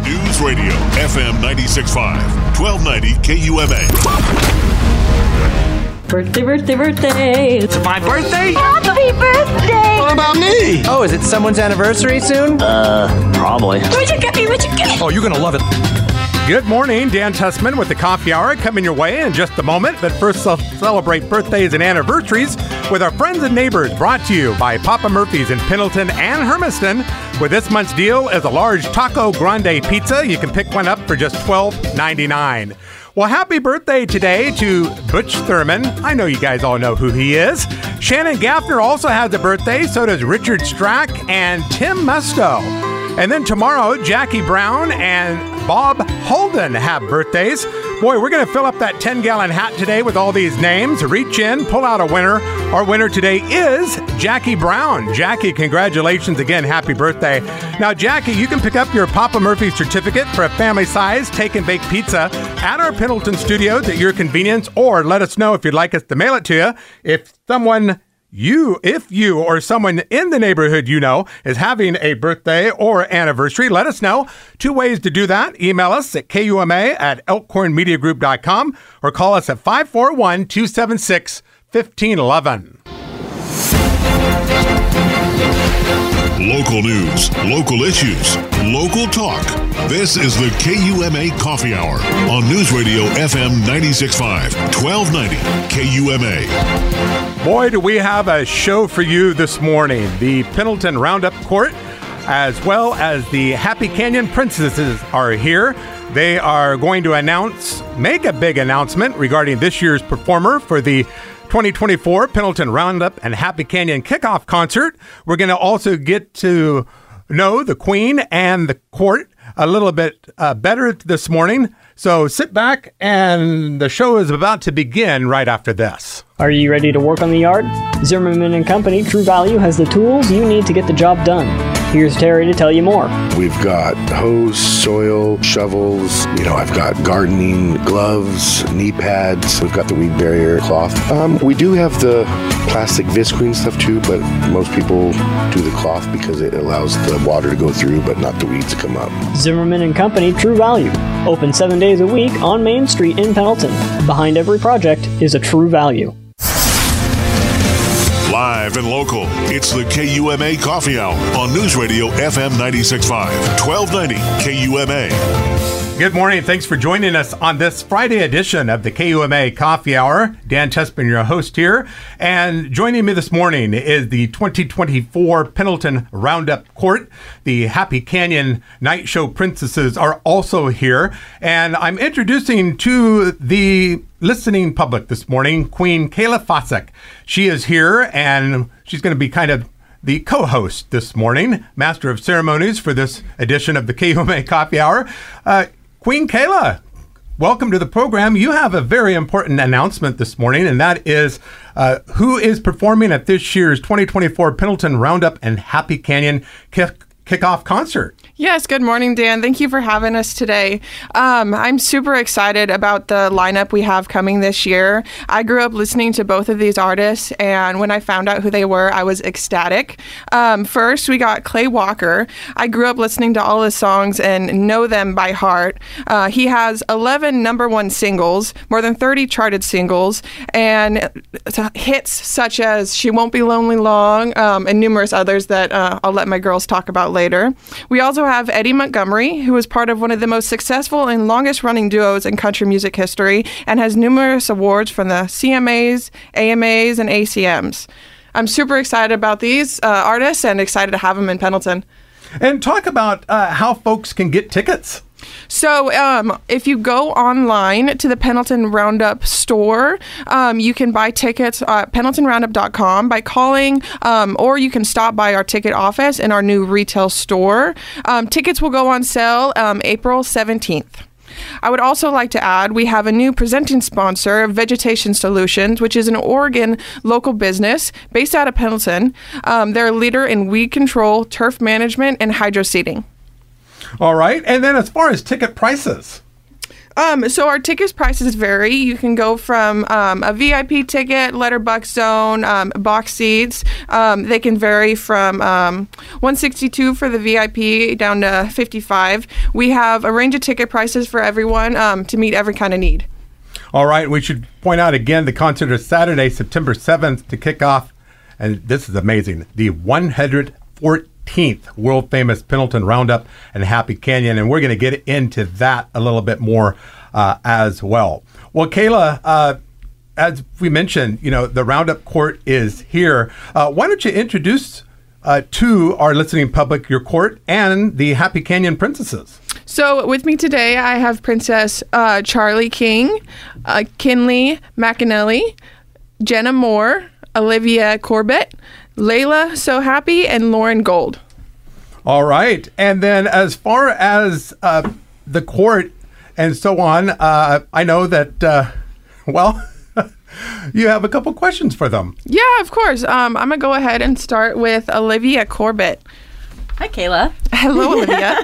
News Radio, FM 96.5, 1290 KUMA. Birthday. It's my birthday? Happy birthday! What about me? Oh, is it someone's anniversary soon? Probably. What'd you get me? Oh, you're gonna love it. Good morning, Dan Tussman with the Coffee Hour coming your way in just a moment. But first, celebrate birthdays and anniversaries with our friends and neighbors, brought to you by Papa Murphy's in Pendleton and Hermiston. With this month's deal is a large Taco Grande pizza. You can pick one up for just $12.99. Well, happy birthday today to Butch Thurman. I know you guys all know who he is. Shannon Gaffner also has a birthday. So does Richard Strack and Tim Musto. And then tomorrow, Jackie Brown and Bob Holden have birthdays. Boy, we're going to fill up that 10-gallon hat today with all these names. Reach in, pull out a winner. Our winner today is Jackie Brown. Jackie, congratulations again. Happy birthday. Now, Jackie, you can pick up your Papa Murphy certificate for a family-size take-and-bake pizza at our Pendleton studios at your convenience, or let us know if you'd like us to mail it to you. If you or someone in the neighborhood you know is having a birthday or anniversary, let us know. Two ways to do that. Email us at KUMA@elkhornmediagroup.com or call us at 541-276-1511. Local news, local issues, local talk. This is the KUMA Coffee Hour on News Radio FM 96.5, 1290 KUMA. Boy, do we have a show for you this morning. The Pendleton Roundup Court, as well as the Happy Canyon Princesses, are here. They are going to make a big announcement regarding this year's performer for the 2024 Pendleton Roundup and Happy Canyon Kickoff Concert. We're going to also get to know the Queen and the court a little bit better this morning. So sit back, and the show is about to begin right after this. Are you ready to work on the yard? Zimmerman & Company True Value has the tools you need to get the job done. Here's Terry to tell you more. We've got hose, soil, shovels. I've got gardening gloves, knee pads. We've got the weed barrier cloth. We do have the plastic visqueen stuff too, but most people do the cloth because it allows the water to go through, but not the weeds to come up. Zimmerman & Company True Value. Open 7 days a week on Main Street in Pendleton. Behind every project is a True Value. Live and local, it's the KUMA Coffee Hour on News Radio FM 96.5, 1290 KUMA. Good morning. Thanks for joining us on this Friday edition of the KUMA Coffee Hour. Dan Tussman, your host here. And joining me this morning is the 2024 Pendleton Roundup Court. The Happy Canyon Night Show Princesses are also here. And I'm introducing to the listening public this morning, Queen Kayla Fossack. She is here, and she's going to be kind of the co-host this morning, Master of Ceremonies for this edition of the KUMA Coffee Hour. Queen Kayla, welcome to the program. You have a very important announcement this morning, and that is who is performing at this year's 2024 Pendleton Roundup and Happy Canyon Kickoff Concert. Yes, good morning, Dan. Thank you for having us today. I'm super excited about the lineup we have coming this year. I grew up listening to both of these artists, and when I found out who they were, I was ecstatic. First, we got Clay Walker. I grew up listening to all his songs and know them by heart. He has 11 number one singles, more than 30 charted singles, and hits such as She Won't Be Lonely Long, and numerous others that I'll let my girls talk about later. We also have Eddie Montgomery, who is part of one of the most successful and longest running duos in country music history and has numerous awards from the CMAs, AMAs, and ACMs. I'm super excited about these artists and excited to have them in Pendleton. And talk about how folks can get tickets. So if you go online to the Pendleton Roundup store, you can buy tickets at pendletonroundup.com by calling, or you can stop by our ticket office in our new retail store. Tickets will go on sale April 17th. I would also like to add we have a new presenting sponsor, Vegetation Solutions, which is an Oregon local business based out of Pendleton. They're a leader in weed control, turf management, and hydro seeding. All right. And then as far as ticket prices. So our tickets prices vary. You can go from a VIP ticket, letterbox zone, box seats. They can vary from $162 for the VIP down to $55. We have a range of ticket prices for everyone to meet every kind of need. All right, we should point out again the concert is Saturday, September 7th to kick off, and this is amazing, the 114th world famous Pendleton Roundup and Happy Canyon, and we're going to get into that a little bit more as well. Well, Kayla, as we mentioned, the Roundup Court is here. Why don't you introduce to our listening public your court and the Happy Canyon Princesses? So with me today, I have Princess Charlie King, Kinley McAnally, Jenna Moore, Olivia Corbett, Layla So Happy, and Lauren Gold. All right. And then as far as the court and so on, I know that, you have a couple questions for them. Yeah, of course. I'm going to go ahead and start with Olivia Corbett. Hi, Kayla. Hello, Olivia.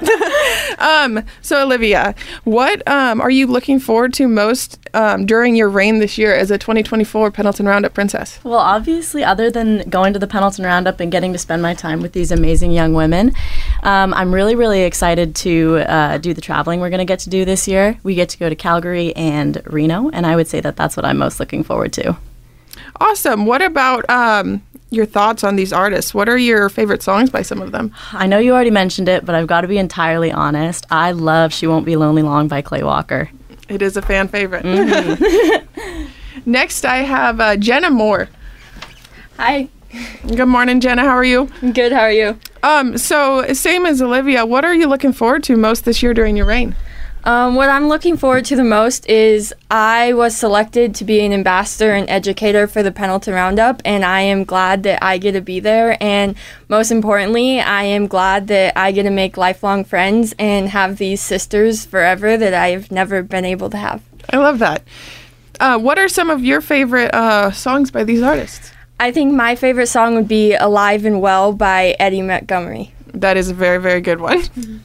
So, Olivia, what are you looking forward to most during your reign this year as a 2024 Pendleton Roundup Princess? Well, obviously, other than going to the Pendleton Roundup and getting to spend my time with these amazing young women, I'm really, really excited to do the traveling we're going to get to do this year. We get to go to Calgary and Reno, and I would say that that's what I'm most looking forward to. Awesome. What about your thoughts on these artists? What are your favorite songs by some of them? I know you already mentioned it, but I've got to be entirely honest. I love She Won't Be Lonely Long by Clay Walker. It is a fan favorite. Mm-hmm. Next, I have Jenna Moore. Hi. Good morning, Jenna. How are you? Good. How are you? So same as Olivia, what are you looking forward to most this year during your reign? What I'm looking forward to the most is I was selected to be an ambassador and educator for the Pendleton Roundup, and I am glad that I get to be there. And most importantly, I am glad that I get to make lifelong friends and have these sisters forever that I've never been able to have. I love that. What are some of your favorite songs by these artists? I think my favorite song would be Alive and Well by Eddie Montgomery. That is a very, very good one.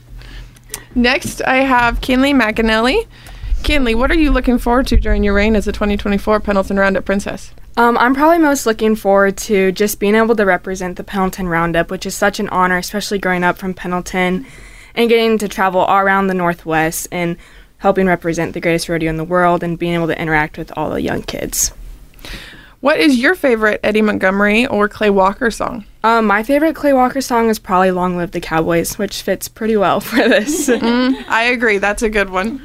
Next, I have Kinley McAnally. Kinley, what are you looking forward to during your reign as a 2024 Pendleton Roundup Princess? I'm probably most looking forward to just being able to represent the Pendleton Roundup, which is such an honor, especially growing up from Pendleton and getting to travel all around the Northwest and helping represent the greatest rodeo in the world and being able to interact with all the young kids. What is your favorite Eddie Montgomery or Clay Walker song? My favorite Clay Walker song is probably Long Live the Cowboys, which fits pretty well for this. I agree. That's a good one.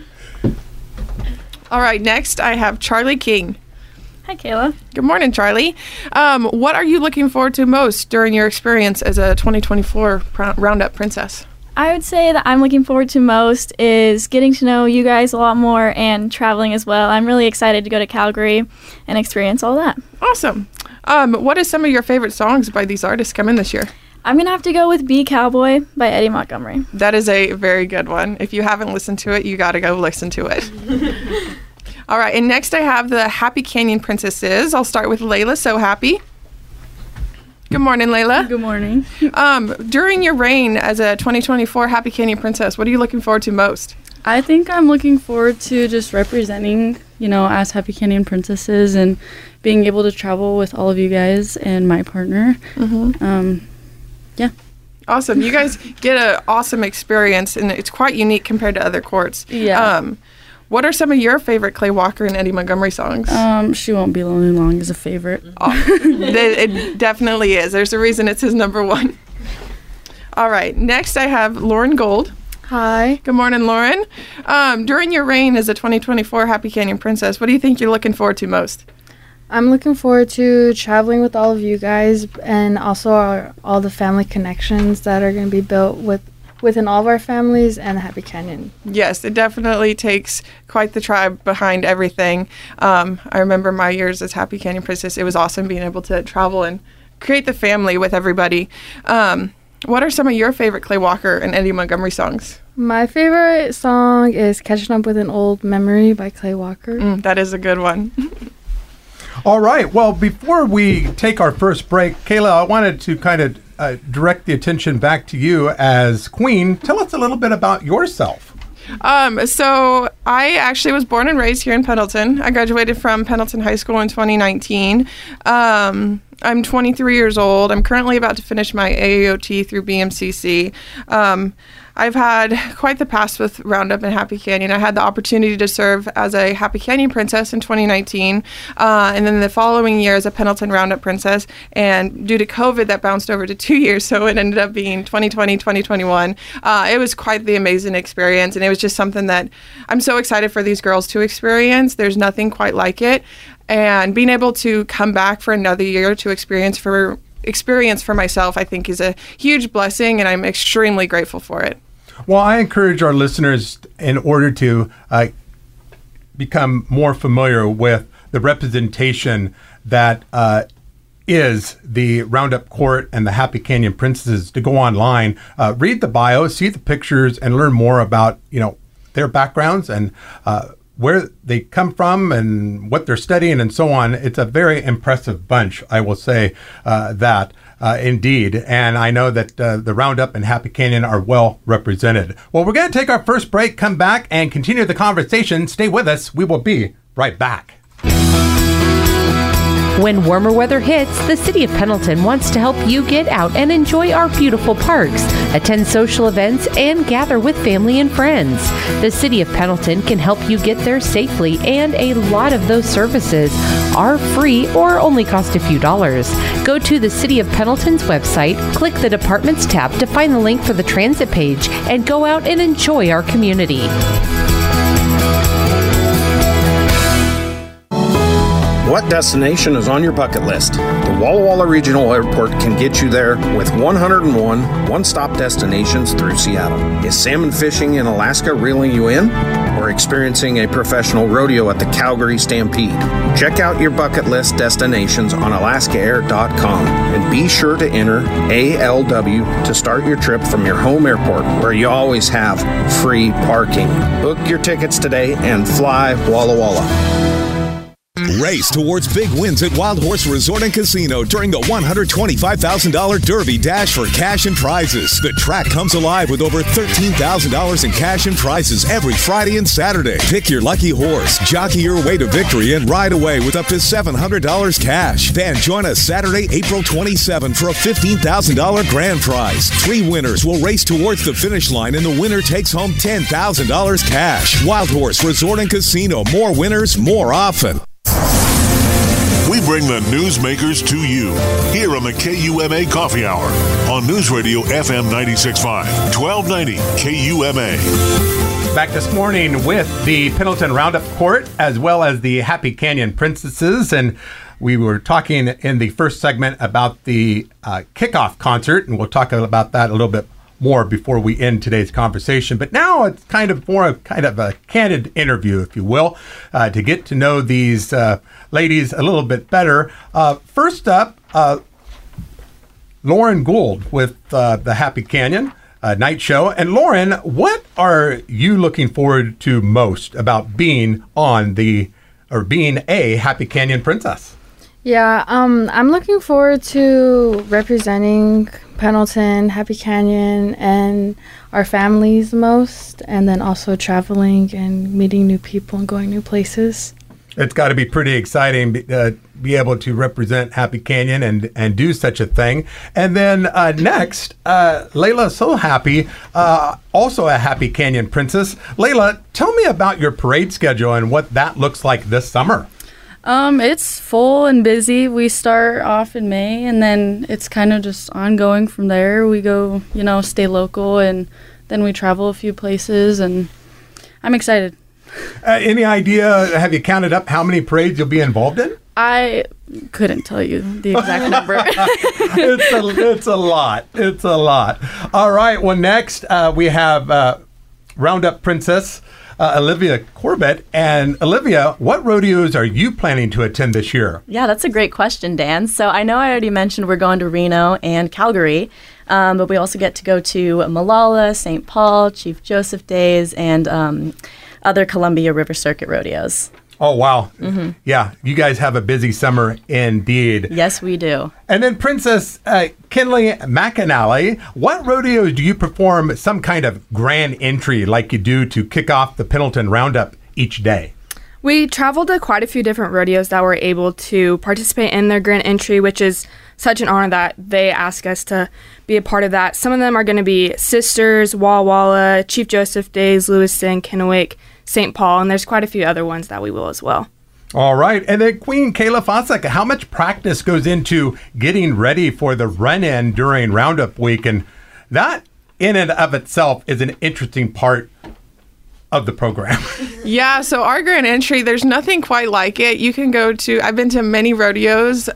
All right, next I have Charlie King. Hi, Kayla. Good morning, Charlie. What are you looking forward to most during your experience as a 2024 Roundup Princess? I would say that I'm looking forward to most is getting to know you guys a lot more and traveling as well. I'm really excited to go to Calgary and experience all that. Awesome. What are some of your favorite songs by these artists coming this year? I'm going to have to go with Be Cowboy by Eddie Montgomery. That is a very good one. If you haven't listened to it, you got to go listen to it. All right, and next I have the Happy Canyon Princesses. I'll start with Layla So Happy. Good morning, Layla. Good morning. During your reign as a 2024 Happy Canyon Princess, what are you looking forward to most? I think I'm looking forward to just representing, as Happy Canyon Princesses and being able to travel with all of you guys and my partner. Mm-hmm. Yeah. Awesome. You guys get an awesome experience, and it's quite unique compared to other courts. Yeah. What are some of your favorite Clay Walker and Eddie Montgomery songs? She Won't Be Lonely Long is a favorite. Oh, it definitely is. There's a reason it's his number one. All right. Next, I have Lauren Gold. Hi. Good morning, Lauren. During your reign as a 2024 Happy Canyon Princess, what do you think you're looking forward to most? I'm looking forward to traveling with all of you guys and also all the family connections that are going to be built within all of our families and Happy Canyon. Yes, it definitely takes quite the tribe behind everything. I remember my years as Happy Canyon Princess. It was awesome being able to travel and create the family with everybody. What are some of your favorite Clay Walker and Eddie Montgomery songs? My favorite song is Catching Up with an Old Memory by Clay Walker. That is a good one. All right. Well, before we take our first break, Kayla, I wanted to kind of direct the attention back to you as Queen. Tell us a little bit about yourself. So I actually was born and raised here in Pendleton. I graduated from Pendleton High School in 2019. I'm 23 years old. I'm currently about to finish my AAOT through BMCC. I've had quite the past with Roundup and Happy Canyon. I had the opportunity to serve as a Happy Canyon Princess in 2019, and then the following year as a Pendleton Roundup Princess. And due to COVID, that bounced over to 2 years, so it ended up being 2020, 2021. It was quite the amazing experience, and it was just something that I'm so excited for these girls to experience. There's nothing quite like it. And being able to come back for another year to experience for myself, I think is a huge blessing, and I'm extremely grateful for it. Well, I encourage our listeners, in order to become more familiar with the representation that is the Roundup Court and the Happy Canyon Princesses, to go online, read the bio, see the pictures, and learn more about their backgrounds and where they come from and what they're studying and so on. It's a very impressive bunch, I will say that. Indeed. And I know that the Roundup and Happy Canyon are well represented. Well, we're going to take our first break, come back, and continue the conversation. Stay with us. We will be right back. When warmer weather hits, the City of Pendleton wants to help you get out and enjoy our beautiful parks, attend social events, and gather with family and friends. The City of Pendleton can help you get there safely, and a lot of those services are free or only cost a few dollars. Go to the City of Pendleton's website, click the Departments tab to find the link for the transit page, and go out and enjoy our community. What destination is on your bucket list? The Walla Walla Regional Airport can get you there with 101 one-stop destinations through Seattle. Is salmon fishing in Alaska reeling you in? Or experiencing a professional rodeo at the Calgary Stampede? Check out your bucket list destinations on alaskaair.com and be sure to enter ALW to start your trip from your home airport, where you always have free parking. Book your tickets today and fly Walla Walla. Race towards big wins at Wild Horse Resort and Casino during the $125,000 Derby Dash for cash and prizes. The track comes alive with over $13,000 in cash and prizes every Friday and Saturday. Pick your lucky horse, jockey your way to victory, and ride away with up to $700 cash. Then join us Saturday, April 27 for a $15,000 grand prize. 3 winners will race towards the finish line, and the winner takes home $10,000 cash. Wild Horse Resort and Casino. More winners, more often. We bring the newsmakers to you here on the KUMA Coffee Hour on News Radio FM 96.5, 1290 KUMA. Back this morning with the Pendleton Roundup Court as well as the Happy Canyon Princesses. And we were talking in the first segment about the kickoff concert, and we'll talk about that a little bit more before we end today's conversation. But now it's kind of a candid interview, if you will, to get to know these ladies a little bit better. First up, Lauren Gould with the Happy Canyon Night Show. And Lauren, what are you looking forward to most about being being a Happy Canyon Princess? Yeah, I'm looking forward to representing Pendleton, Happy Canyon, and our families most, and then also traveling and meeting new people and going new places. It's got to be pretty exciting be able to represent Happy Canyon and do such a thing. And then next, Layla So Happy, also a Happy Canyon Princess. Layla, tell me about your parade schedule and what that looks like this summer. It's full and busy. We start off in May, and then it's kind of just ongoing from there. We go, stay local, and then we travel a few places, and I'm excited. Any idea, have you counted up how many parades you'll be involved in? I couldn't tell you the exact number. It's a lot. It's a lot. All right, well, next we have Roundup Princess, Olivia Corbett. And Olivia, what rodeos are you planning to attend this year? Yeah, that's a great question, Dan. So I know I already mentioned we're going to Reno and Calgary, but we also get to go to Molalla, St. Paul, Chief Joseph Days, and other Columbia River Circuit rodeos. Oh, wow. Mm-hmm. Yeah, you guys have a busy summer indeed. Yes, we do. And then Princess Kinley McAnally, what rodeos do you perform some kind of grand entry like you do to kick off the Pendleton Roundup each day? We traveled to quite a few different rodeos that were able to participate in their grand entry, which is such an honor that they ask us to be a part of that. Some of them are going to be Sisters, Walla Walla, Chief Joseph Days, Lewiston, Kennewick, St. Paul, and there's quite a few other ones that we will as well. All right. And then Queen Kayla Fossack, how much practice goes into getting ready for the run-in during Roundup Week? And that in and of itself is an interesting part of the program. Yeah, so our grand entry, there's nothing quite like it. You can go to, I've been to many rodeos,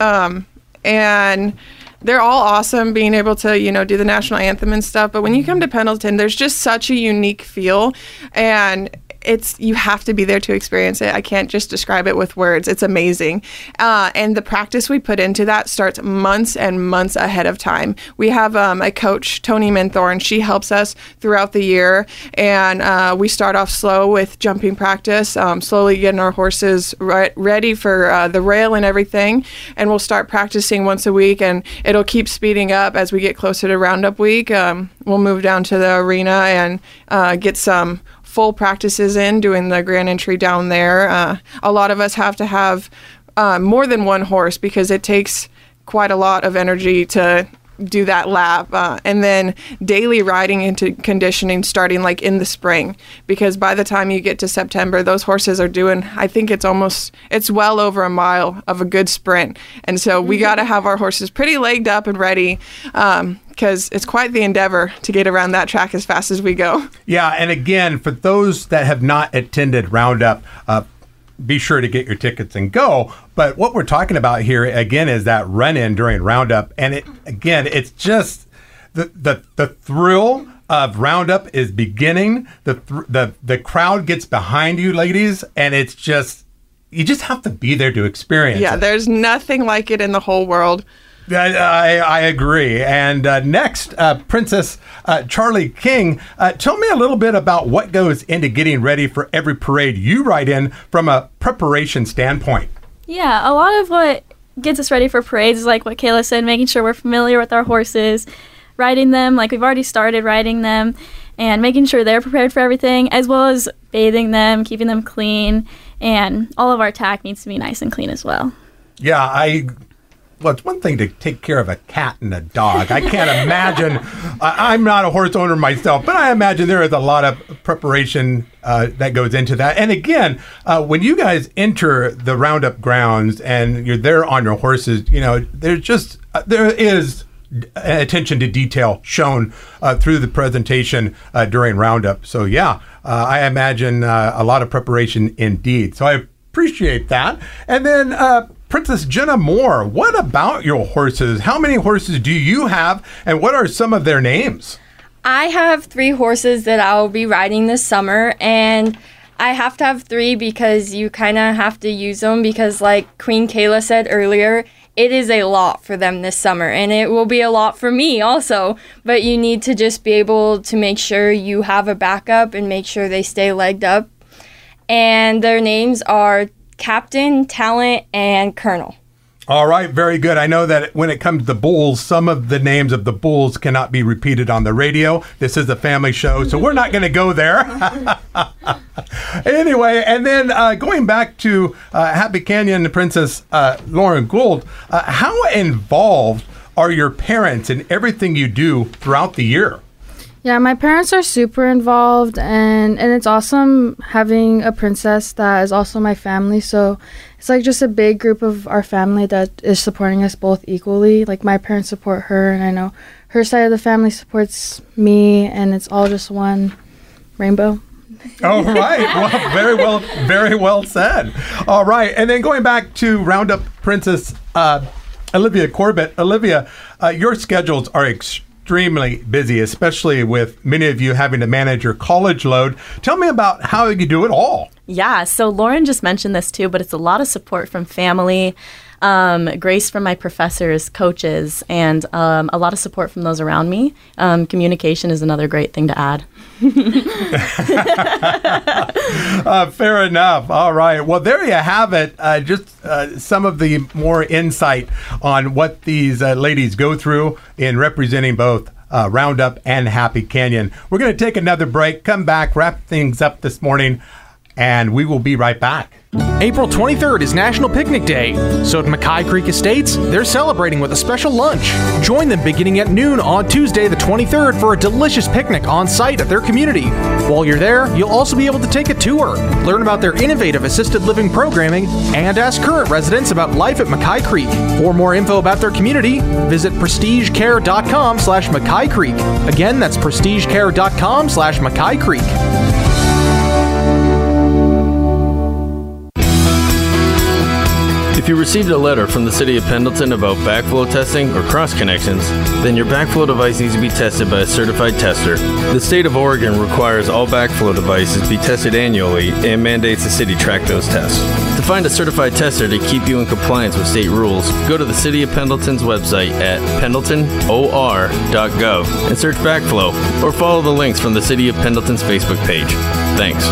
and they're all awesome being able to, do the national anthem and stuff. But when you come to Pendleton, there's just such a unique feel, and you have to be there to experience it. I can't just describe it with words. It's amazing. And the practice we put into that starts months and months ahead of time. We have a coach, Tony Minthorn. She helps us throughout the year. And we start off slow with jumping practice, slowly getting our horses ready for the rail and everything. And we'll start practicing once a week, and it'll keep speeding up as we get closer to Roundup Week. We'll move down to the arena and get some full practices in doing the grand entry down there. A lot of us have to have more than one horse because it takes quite a lot of energy to do that lap. And then daily riding into conditioning starting like in the spring, because by the time you get to September, those horses are doing, I think it's well over a mile of a good sprint. And so we got to have our horses pretty legged up and ready, because it's quite the endeavor to get around that track as fast as we go. Yeah, and again, for those that have not attended Roundup, be sure to get your tickets and go. But what we're talking about here, again, is that run-in during Roundup. And it's just the thrill of Roundup is beginning. The crowd gets behind you, ladies, and it's just, you just have to be there to experience it. Yeah, there's nothing like it in the whole world. I agree. And next, Princess Charlie King, tell me a little bit about what goes into getting ready for every parade you ride in from a preparation standpoint. Yeah, a lot of what gets us ready for parades is like what Kayla said, making sure we're familiar with our horses, riding them, like we've already started riding them, and making sure they're prepared for everything, as well as bathing them, keeping them clean, and all of our tack needs to be nice and clean as well. Yeah, well, it's one thing to take care of a cat and a dog. I can't imagine. I'm not a horse owner myself, but I imagine there is a lot of preparation that goes into that. And again, when you guys enter the Roundup grounds and you're there on your horses, there is attention to detail shown through the presentation during Roundup. So yeah, I imagine a lot of preparation indeed. So I appreciate that. And then Princess Jenna Moore, what about your horses? How many horses do you have, and what are some of their names? I have 3 horses that I'll be riding this summer, and I have to have 3 because you kind of have to use them because, like Queen Kayla said earlier, it is a lot for them this summer, and it will be a lot for me also. But you need to just be able to make sure you have a backup and make sure they stay legged up. And their names are Captain, Talent, and Colonel. All right, very good. I know that when it comes to bulls, some of the names of the bulls cannot be repeated on the radio. This is a family show, so we're not going to go there. Anyway, and then going back to Happy Canyon Princess Lauren Gould, how involved are your parents in everything you do throughout the year? Yeah, my parents are super involved, and it's awesome having a princess that is also my family. So it's like just a big group of our family that is supporting us both equally. Like my parents support her, and I know her side of the family supports me, and it's all just one rainbow. All right. Well, very well said. All right. And then going back to Roundup Princess Olivia Corbett. Olivia, your schedules are extremely busy, especially with many of you having to manage your college load. Tell me about how you do it all. Yeah, so Lauren just mentioned this too, but it's a lot of support from family, grace from my professors, coaches, and a lot of support from those around me. Communication is another great thing to add. Fair enough. All right. Well, there you have it. Just some of the more insight on what these ladies go through in representing both Roundup and Happy Canyon. We're going to take another break, come back, wrap things up this morning, and we will be right back. April 23rd is National Picnic Day, so at Mackay Creek Estates, they're celebrating with a special lunch. Join them beginning at noon on Tuesday the 23rd for a delicious picnic on site at their community. While you're there, you'll also be able to take a tour, learn about their innovative assisted living programming, and ask current residents about life at Mackay Creek. For more info about their community, visit prestigecare.com/Mackay Creek. Again, that's prestigecare.com/Mackay Creek. If you received a letter from the City of Pendleton about backflow testing or cross connections, then your backflow device needs to be tested by a certified tester. The state of Oregon requires all backflow devices be tested annually and mandates the city track those tests. To find a certified tester to keep you in compliance with state rules, go to the City of Pendleton's website at pendletonor.gov and search backflow, or follow the links from the City of Pendleton's Facebook page. Thanks.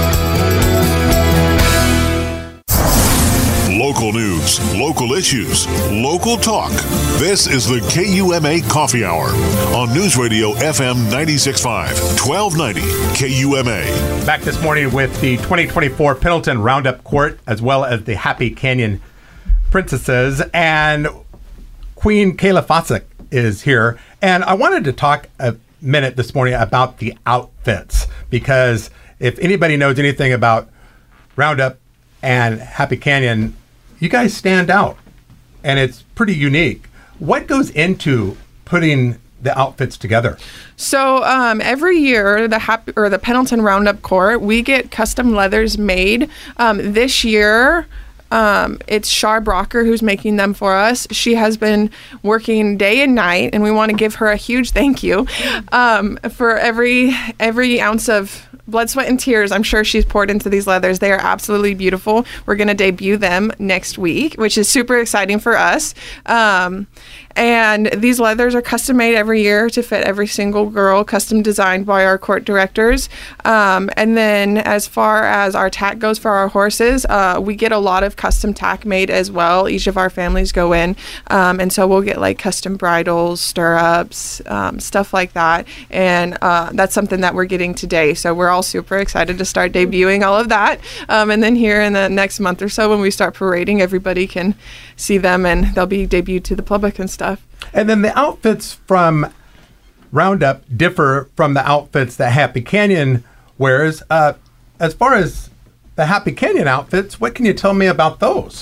Local news, local issues, local talk. This is the KUMA Coffee Hour on News Radio FM 96.5, 1290 KUMA. Back this morning with the 2024 Pendleton Roundup Court, as well as the Happy Canyon Princesses. And Queen Kayla Fossick is here. And I wanted to talk a minute this morning about the outfits, because if anybody knows anything about Roundup and Happy Canyon, you guys stand out, and it's pretty unique. What goes into putting the outfits together? So every year, the Pendleton Roundup Court, we get custom leathers made. This year, it's Shar Brocker who's making them for us. She has been working day and night, and we want to give her a huge thank you for every ounce of blood, sweat, and tears I'm sure she's poured into these leathers. They are absolutely beautiful. We're going to debut them next week, which is super exciting for us. And these leathers are custom made every year to fit every single girl, custom designed by our court directors. And then as far as our tack goes for our horses, we get a lot of custom tack made as well. Each of our families go in. And so we'll get like custom bridles, stirrups, stuff like that. And that's something that we're getting today. So we're all super excited to start debuting all of that. And then here in the next month or so, when we start parading, everybody can see them and they'll be debuted to the public and stuff. And then the outfits from Roundup differ from the outfits that Happy Canyon wears. As far as the Happy Canyon outfits, what can you tell me about those?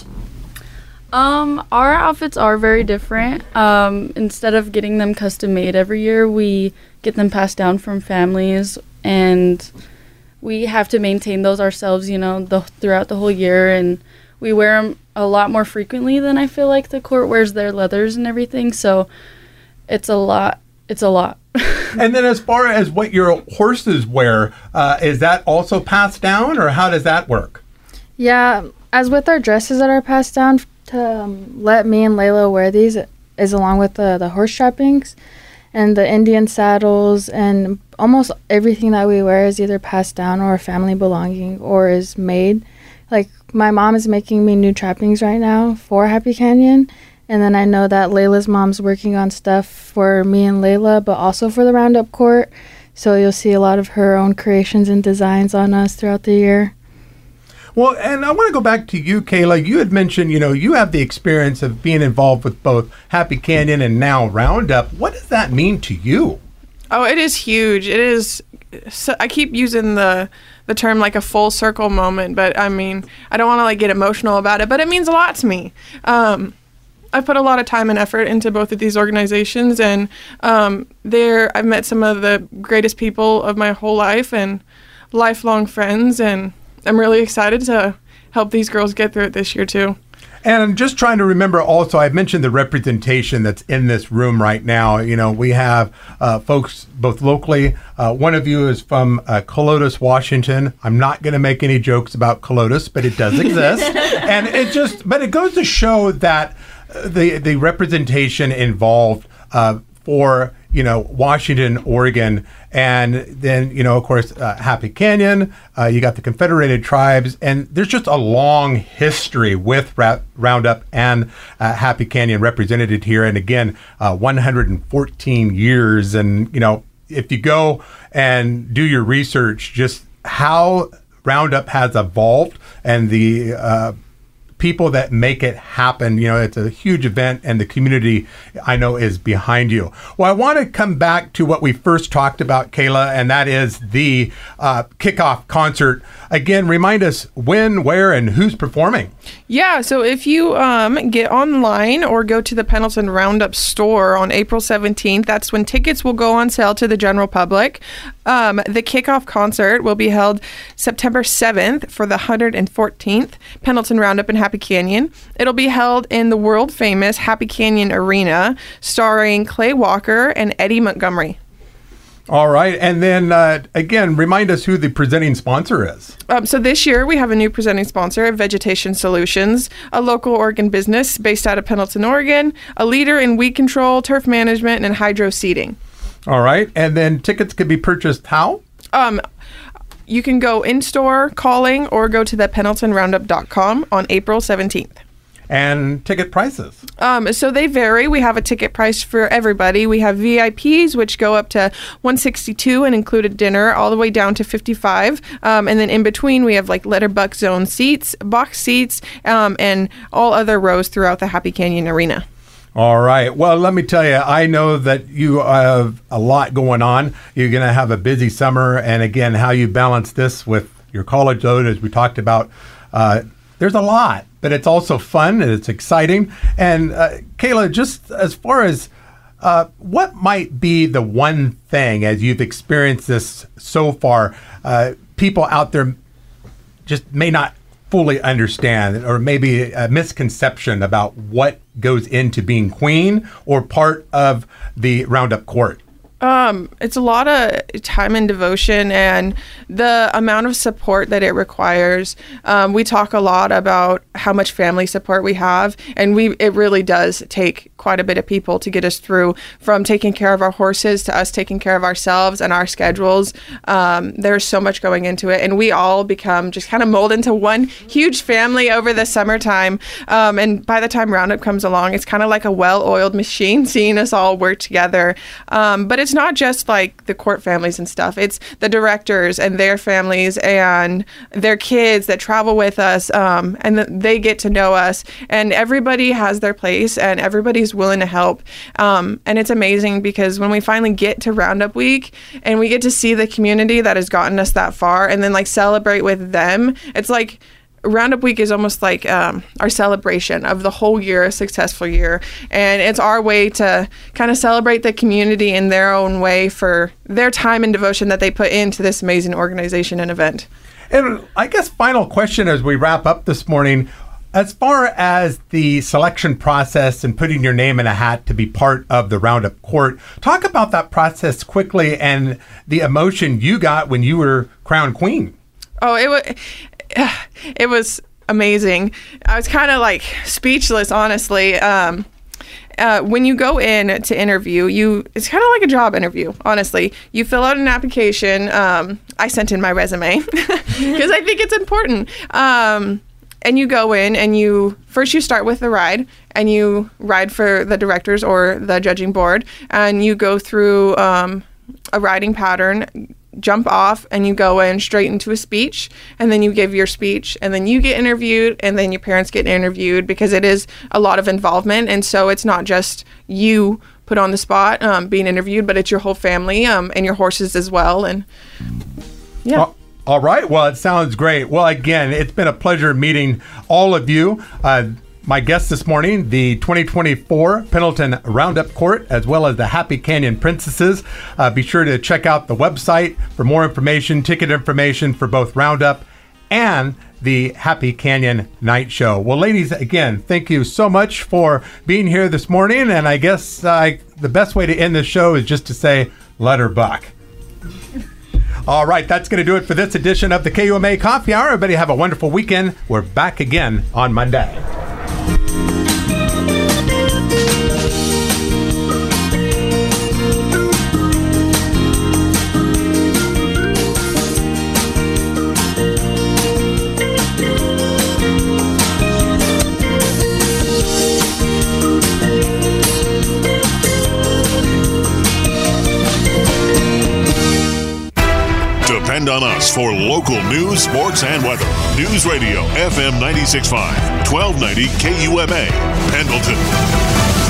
Our outfits are very different. Instead of getting them custom made every year, we get them passed down from families, and we have to maintain those ourselves, throughout the whole year, and we wear them a lot more frequently than I feel like the court wears their leathers and everything, so it's a lot. And then as far as what your horses wear, is that also passed down, or how does that work? Yeah, as with our dresses that are passed down, to let me and Layla wear these is along with the horse trappings and the Indian saddles, and almost everything that we wear is either passed down or a family belonging or is made. Like, my mom is making me new trappings right now for Happy Canyon, and then I know that Layla's mom's working on stuff for me and Layla, but also for the Roundup Court, so you'll see a lot of her own creations and designs on us throughout the year. Well, and I want to go back to you, Kayla. You had mentioned, you have the experience of being involved with both Happy Canyon and now Roundup. What does that mean to you? Oh, it is huge. It is. So I keep using the term like a full circle moment, but I mean, I don't want to get emotional about it, but it means a lot to me. I put a lot of time and effort into both of these organizations, and I've met some of the greatest people of my whole life and lifelong friends, and I'm really excited to help these girls get through it this year too. And I'm just trying to remember also, I mentioned the representation that's in this room right now. You know, we have folks both locally. One of you is from Colotus, Washington. I'm not going to make any jokes about Colotus, but it does exist. And but it goes to show that the representation involved for, you know, Washington, Oregon, and then, you know, of course, Happy Canyon, you got the Confederated Tribes, and there's just a long history with Roundup and Happy Canyon represented here. And again, 114 years. And, you know, if you go and do your research, just how Roundup has evolved and the people that make it happen. You know, it's a huge event, and the community, I know, is behind you. Well, I want to come back to what we first talked about, Kayla, and that is the kickoff concert. Again, remind us when, where, and who's performing. Yeah, so if you get online or go to the Pendleton Roundup store on April 17th, that's when tickets will go on sale to the general public. The kickoff concert will be held September 7th for the 114th Pendleton Roundup in Happy Canyon. It'll be held in the world famous Happy Canyon Arena, starring Clay Walker and Eddie Montgomery. All right. And then, again, remind us who the presenting sponsor is. So this year we have a new presenting sponsor, Vegetation Solutions, a local Oregon business based out of Pendleton, Oregon, a leader in weed control, turf management, and hydro seeding. All right. And then tickets can be purchased how? You can go in-store calling or go to the PendletonRoundup.com on April 17th. And ticket prices? So they vary. We have a ticket price for everybody. We have VIPs, which go up to $162 and included dinner, all the way down to $55. And then in between, we have like letterbox zone seats, box seats, and all other rows throughout the Happy Canyon Arena. All right. Well, let me tell you, I know that you have a lot going on. You're going to have a busy summer. And again, how you balance this with your college load, as we talked about, there's a lot, but it's also fun and it's exciting. And Kayla, just as far as what might be the one thing, as you've experienced this so far, people out there just may not fully understand, or maybe a misconception about what goes into being queen or part of the Roundup Court? It's a lot of time and devotion, and the amount of support that it requires. We talk a lot about how much family support we have, and it really does take quite a bit of people to get us through, from taking care of our horses to us taking care of ourselves and our schedules. There's so much going into it, and we all become just kind of mold into one huge family over the summertime. And by the time Roundup comes along, it's kind of like a well-oiled machine, seeing us all work together. But it's not just like the court families and stuff. It's the directors and their families and their kids that travel with us, and they get to know us. And everybody has their place, and everybody's willing to help. And it's amazing, because when we finally get to Roundup Week and we get to see the community that has gotten us that far, and then like celebrate with them, it's like Roundup Week is almost like our celebration of the whole year, a successful year. And it's our way to kind of celebrate the community in their own way for their time and devotion that they put into this amazing organization and event. And I guess final question as we wrap up this morning, as far as the selection process and putting your name in a hat to be part of the Roundup Court, talk about that process quickly and the emotion you got when you were crowned queen. Oh, it was amazing. I was kind of like speechless, honestly. When you go in to interview, it's kind of like a job interview, honestly. You fill out an application. I sent in my resume because I think it's important. And you go in and you start with the ride, and you ride for the directors or the judging board, and you go through a riding pattern, jump off, and you go in straight into a speech, and then you give your speech, and then you get interviewed, and then your parents get interviewed, because it is a lot of involvement. And so it's not just you put on the spot being interviewed, but it's your whole family and your horses as well. And yeah. All right. Well, it sounds great. Well, again, it's been a pleasure meeting all of you. My guest this morning, the 2024 Pendleton Roundup Court, as well as the Happy Canyon Princesses. Be sure to check out the website for more information, ticket information for both Roundup and the Happy Canyon Night Show. Well, ladies, again, thank you so much for being here this morning. And I guess the best way to end this show is just to say, let her buck. All right, that's going to do it for this edition of the KUMA Coffee Hour. Everybody have a wonderful weekend. We're back again on Monday. Depend on us for local news, sports, and weather. News Radio FM 96.5, 1290 KUMA, Pendleton.